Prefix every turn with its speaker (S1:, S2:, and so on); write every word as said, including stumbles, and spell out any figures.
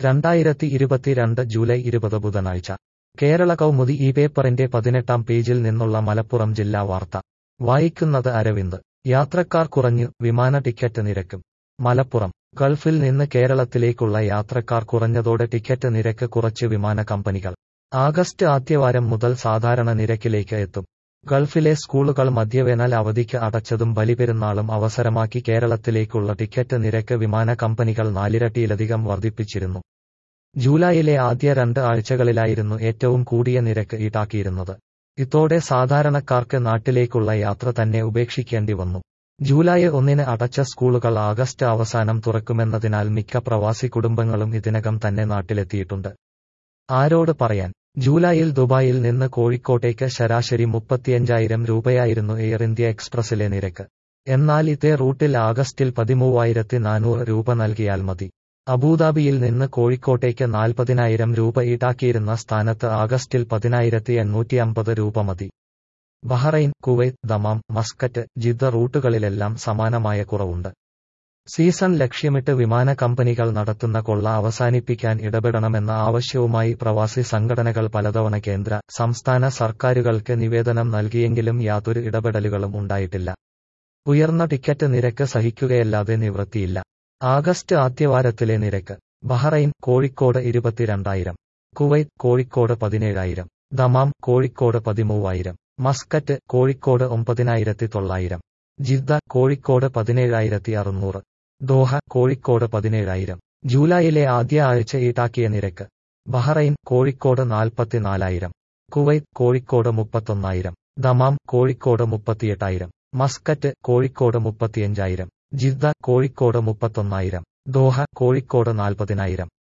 S1: രണ്ടായിരത്തി ഇരുപത്തിരണ്ട് ജൂലൈ ഇരുപത് ബുധനാഴ്ച കേരള കൗമുദി ഈ പേപ്പറിന്റെ പതിനെട്ടാം പേജിൽ നിന്നുള്ള മലപ്പുറം ജില്ലാ വാർത്ത വായിക്കുന്നത് അരവിന്ദ്. യാത്രക്കാർ കുറഞ്ഞു, വിമാന ടിക്കറ്റ് നിരക്കും. മലപ്പുറം. ഗൾഫിൽ നിന്ന് കേരളത്തിലേക്കുള്ള യാത്രക്കാർ കുറഞ്ഞതോടെ ടിക്കറ്റ് നിരക്ക് കുറച്ച് വിമാന കമ്പനികൾ. ആഗസ്റ്റ് ആദ്യവാരം മുതൽ സാധാരണ നിരക്കിലേക്ക് എത്തും. ഗൾഫിലെ സ്കൂളുകൾ മധ്യവേനൽ അവധിക്ക് അടച്ചതും ബലിപെരുന്നാളും അവസരമാക്കി കേരളത്തിലേക്കുള്ള ടിക്കറ്റ് നിരക്ക് വിമാന കമ്പനികൾ നാലിരട്ടിയിലധികം വർദ്ധിപ്പിച്ചിരുന്നു. ജൂലൈയിലെ ആദ്യ രണ്ട് ആഴ്ചകളിലായിരുന്നു ഏറ്റവും കൂടിയ നിരക്ക് ഈടാക്കിയിരുന്നത്. ഇതോടെ സാധാരണക്കാർക്ക് നാട്ടിലേക്കുള്ള യാത്ര തന്നെ ഉപേക്ഷിക്കേണ്ടി വന്നു. ജൂലൈ ഒന്നിന് അടച്ച സ്കൂളുകൾ ആഗസ്റ്റ് അവസാനം തുറക്കുമെന്നതിനാൽ മിക്ക പ്രവാസി കുടുംബങ്ങളും ഇതിനകം തന്നെ നാട്ടിലെത്തിയിട്ടുണ്ട്. ആരോട് പറയാൻ? ജൂലൈയിൽ ദുബായിൽ നിന്ന് കോഴിക്കോട്ടേക്ക് ശരാശരി മുപ്പത്തിയഞ്ചായിരം രൂപയായിരുന്നു എയർ ഇന്ത്യ എക്സ്പ്രസിലെ നിരക്ക്. എന്നാൽ ഇതേ റൂട്ടിൽ ആഗസ്റ്റിൽ പതിമൂവായിരത്തി നാനൂറ് രൂപ നൽകിയാൽ മതി. അബുദാബിയിൽ നിന്ന് കോഴിക്കോട്ടേക്ക് നാൽപ്പതിനായിരം രൂപ ഈടാക്കിയിരുന്ന സ്ഥാനത്ത് ആഗസ്റ്റിൽ പതിനായിരത്തി എണ്ണൂറ്റി അമ്പത് രൂപ മതി. Bahrain, Kuwait, Dammam, Muscat, Jeddah റൂട്ടുകളിലെല്ലാം സമാനമായ കുറവുണ്ട്. സീസൺ ലക്ഷ്യമിട്ട് വിമാന കമ്പനികൾ നടത്തുന്ന കൊള്ള അവസാനിപ്പിക്കാൻ ഇടപെടണമെന്ന ആവശ്യവുമായി പ്രവാസി സംഘടനകൾ പലതവണ കേന്ദ്ര, സംസ്ഥാന സർക്കാരുകൾക്ക് നിവേദനം നൽകിയെങ്കിലും യാതൊരു ഇടപെടലുകളും ഉണ്ടായിട്ടില്ല. ഉയർന്ന ടിക്കറ്റ് നിരക്ക് സഹിക്കുകയല്ലാതെ നിവൃത്തിയില്ല. ആഗസ്റ്റ് ആദ്യവാരത്തിലെ നിരക്ക്: ബഹ്റൈൻ, കോഴിക്കോട് ഇരുപത്തിരണ്ടായിരം, കുവൈത്ത്, കോഴിക്കോട് പതിനേഴായിരം, ദമാം, കോഴിക്കോട് പതിമൂവായിരം, മസ്കറ്റ്, കോഴിക്കോട് ഒമ്പതിനായിരത്തി തൊള്ളായിരം, ജിദ്ദ, കോഴിക്കോട് പതിനേഴായിരത്തി അറുന്നൂറ്, ദോഹ, കോഴിക്കോട് പതിനേഴായിരം. ജൂലൈയിലെ ആദ്യ ആഴ്ച ഈടാക്കിയ നിരക്ക്: ബഹ്റൈൻ, കോഴിക്കോട് നാൽപ്പത്തിനാലായിരം, കുവൈത്ത്, കോഴിക്കോട് മുപ്പത്തൊന്നായിരം, ദമാം, കോഴിക്കോട് മുപ്പത്തിയെട്ടായിരം, മസ്കറ്റ്, കോഴിക്കോട് മുപ്പത്തിയഞ്ചായിരം, ജിദ്ദ, കോഴിക്കോട് മുപ്പത്തൊന്നായിരം, ദോഹ, കോഴിക്കോട് നാൽപ്പതിനായിരം.